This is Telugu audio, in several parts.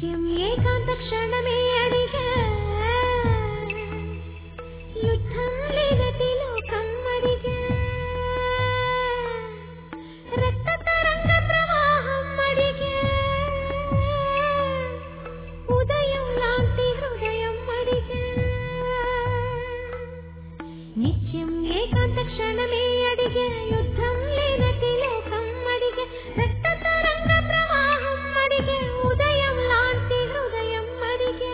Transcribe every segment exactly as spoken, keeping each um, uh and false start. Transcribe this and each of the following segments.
నిత్యం ఏకాంత క్షణమే అడిగా యుద్ధం లేనటి లోకం అడిగా రక్త తరంగ ప్రవాహం అడిగా ఉదయం లాంటి హృదయం అడిగా నిత్యం ఏకాంత క్షణమే అడిగా యుద్ధం లేనటి లోకం అడిగా రక్త తరంగ ప్రవాహం అడిగా ఉదయం లాంటి హృదయం అడిగా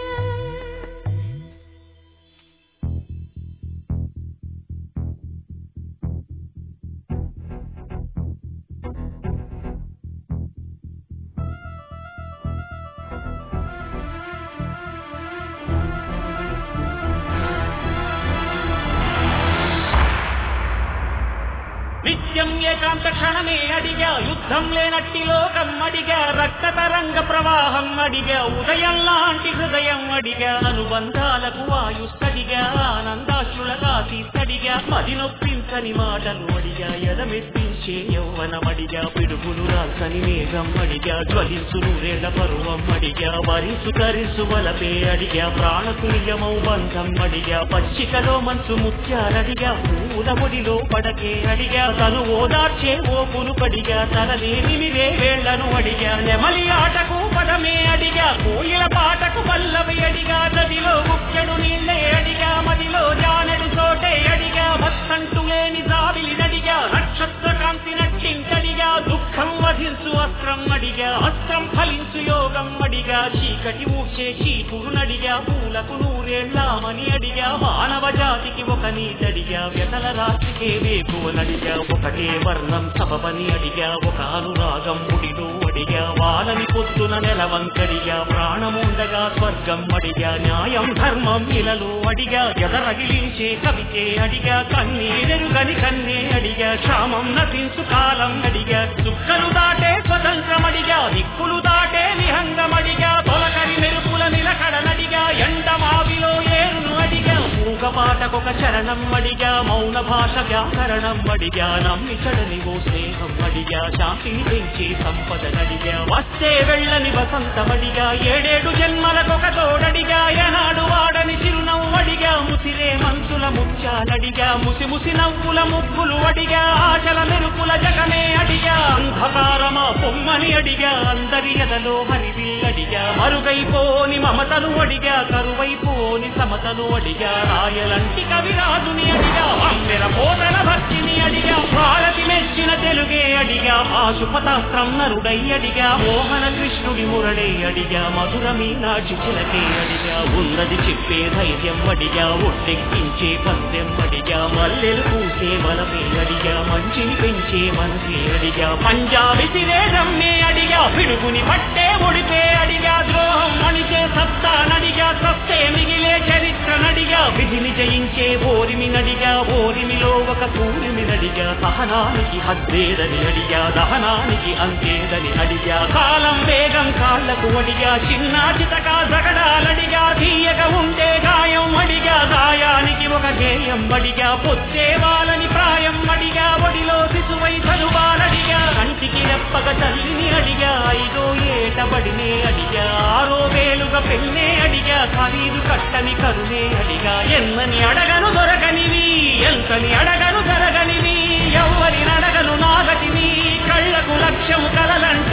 నిత్యం ఏకాంత క్షణమే అడిగా యుద్ధం లేనట్టి లోకం అడిగా రక్త తరంగ ప్రవాహం అడిగా ఉదయం లాంటి హృదయం అడిగా అనుబంధాలకు వాయుస్తడిగా ఆనందాశ్రులగా తీస్తడిగా మది నొప్పించని మాటలు అడిగా ఎదమెప్పించే యౌవనమడిగా పిడుగులు రాల్సని మేఘం అడిగా జ్వలించు నూరేళ్ల పరువం అడిగా వరించు కరించు వలపే అడిగా ప్రాణతుల్యమౌ బంధం అడిగా పచ్చికలో మనసు ముత్యాలడిగా పూల ఒడిలో పడకే అడిగా తను ఓదార్చే ఓపును పడిగా తనలేనిమిరే వేళ్లను అడిగా నెమలి ఆటకు పదమే అడిగా కోయిల పాటకు పల్లవి అడిగా నదిలో ముఖ్యడు నీళ్ళే అడిగా మదిలో జానెడు చోటే అడిగా భక్తంటు లేని జాబిలి నడిగా నక్షత్ర కాంతి నట్టింటడిగా దుఃఖం వధించు అస్త్రం అడిగా అస్త్రం ఫలించు యోగం అడిగా చీకటి ఊడ్చే చీపురు నడిగా పూలకు నూరేళ్లామని అడిగా మానవ జాతికి ఒక నీతడిగా వ్యతల రాత్రికే వేకువనడిగా ఒకటే వర్ణం సబబని అడిగా ఒక అనురాగం ముడిలో అడిగా వాళ్ళని పొద్దున నెలవంకడిగా ప్రాణముండగా స్వర్గం అడిగా న్యాయం ధర్మం ఇలలో అడిగా ఎదరగిలించే కవితే అడిగా కన్నీరెరుగని కన్నే అడిగా క్షామం నటించు కాలం అడిగా చుక్కలు దాటే స్వతంత్రం అడిగా దిక్కులు దాటే విహంగమడిగా తొలకరి మెరుపుల నిలకడనడిగా ఎండమావిలో ఏరును అడిగా మూగపాటకొక చరణం అడిగా మౌన భాష వ్యాకరణం అడిగా నమ్మి చడని ఓ స్నేహం అడిగా శాంతిని పెంచి సంపదనడిగా వస్తే వెళ్ళని వసంతమడిగా ఏడేడు జన్మలకొక తోడడిగా ఎనాడు వాడని చిరునవ్వడిగా ముసిరే మనసుల ముత్యాలడిగా ముసి ముసి నవ్వుల ముగ్గులు అడిగా ఆశల మెరుపుల జగమే అడిగా అంధకారమా పొమ్మని అడిగా అందరి ఎదలో హరివిల్లడిగా మరుగైపోని మమతలు అడిగా కరువైపోని సమతలు అడిగా రాయలంటి కవిరాజుని అడిగా అందెర పోతల భక్తిని అడిగా భారతి మెచ్చిన తెలుగే అడిగా ఆశుపతాస్త్రం నరుడై అడిగా మోహన కృష్ణుడి మురళే అడిగా మధుర మీనాక్షి చిలకే అడిగా ఉన్నది చెప్పే ధైర్యం అడిగా ఒట్టెక్కించే పద్యం అడిగా మల్లెలు పూసే వలపే అడిగా మంచిని పెంచే మనసే అడిగా పంజాబి సిరేజమ్మే అడిగా పిడుగుని పట్టే ఒడిపే అడిగా ద్రోహం అణిచే సత్తా నడిగా సత్తే మిగిలే చరిత్ర నడిగా విధిని జయించే ఓరిమి నడిగా ఓరిమిలో ఒక కూరిమి నడిగా సహనానికి హద్దేదని అడిగా దహనానికి అంతేదని అడిగా కాలం వేగం కాళ్లకు అడిగా చిన్న చితకా జగడాలడిగా తీయగా ఉంటే గాయం అడిగా గాయానికి ఒక గేయం అడిగా పొచ్చే వాళ్ళని ప్రాయం అడిగా ఒడిలో శిశువై చదువాలడిగా కంటికి రెప్పగ తల్లిని అడిగా ఐదో ఏటబడినే అడిగా ఆరో వేలుగా పెన్నే అడిగా ఖరీదు కట్టని కరునే అడిగా ఎన్నని అడగను దొరకనివి ఎంతని అడగను జరగనివి ఎవరిని అడగను నాగటిని కళ్ళకు లక్ష్యం కలలంట